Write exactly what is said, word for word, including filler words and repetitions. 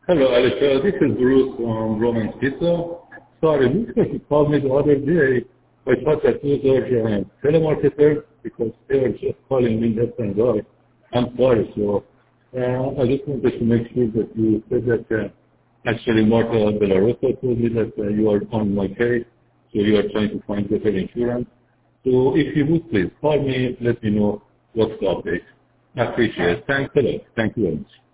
Hello, Alex. Uh, This is Bruce from Roman Pizza. Sorry, looks like you called me the other day. I thought that those are uh, telemarketers because they were just calling me left and right. I'm sorry. So uh, I just wanted to make sure that you said that uh, actually Marta Bellarosa told me that uh, you are on my case, so you are trying to find better insurance. So if you would please call me, let me know what's the update. I appreciate it. Thanks a lot. Thank you very much.